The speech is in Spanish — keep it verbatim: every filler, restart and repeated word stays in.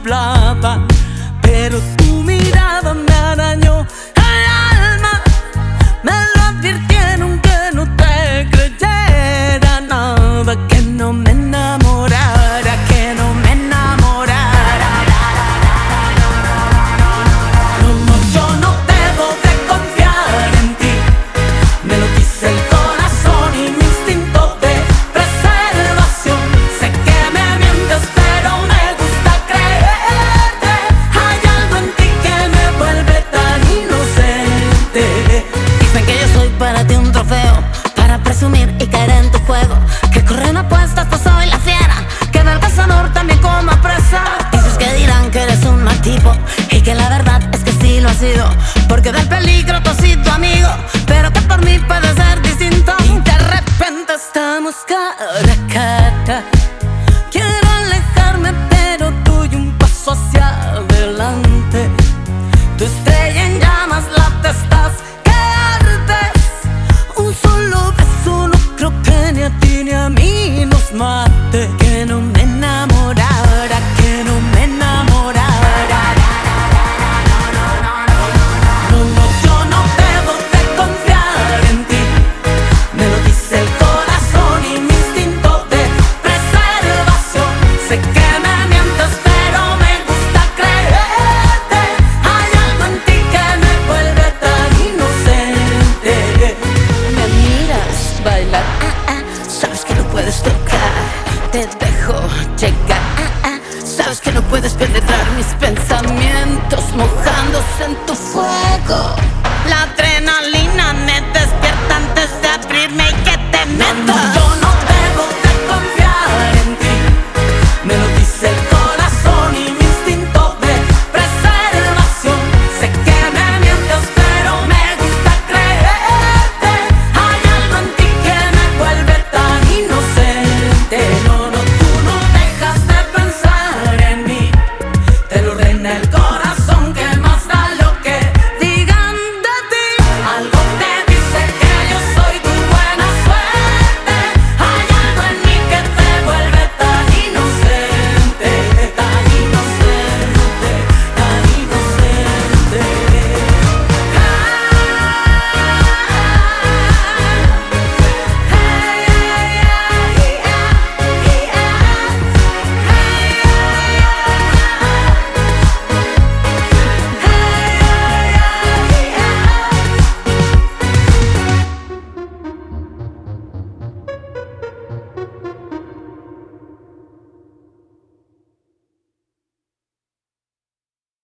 templaba, pero tu mirada me arañó el alma. Me lo advirtieron que no te creyera nada, que no me enamorara, que no me enamorara. No, no, yo no debo de confiar en ti, me lo dice el corazón y mi instinto de preservación. Sé que me mientes, pero me gusta creerte. Hay algo en ti que me vuelve tan inocente. Dicen que yo soy para ti un trofeo, para presumir y caer en tu juego, que corren apuestas, pues soy la fiera, que del cazador también como presa. Dices que dirán que eres un mal tipo, y que la verdad es que sí lo has sido, porque del peligro tú has sido tu amigo, pero que por mí puede ser distinto. Y de repente estamos cara a cara. Quiero alejarme, pero doy un paso hacia adelante. Tu estrella en llamas, la te estás que ardes. Un solo beso no creo que ni a ti ni a mí nos mate. Que no me enamorara, que no me enamorara. No, no, yo no debo de confiar en ti, me lo dice el corazón y mi instinto de preservación. Sé que me mientes, pero me gusta creerte. Hay algo en ti que me vuelve tan inocente. Me miras bailar, ah, ah, sabes que no puedes tocar, te dejo llegar, ah, ah, sabes que no puedes penetrar mis pensamientos mojándose en tu fuego. La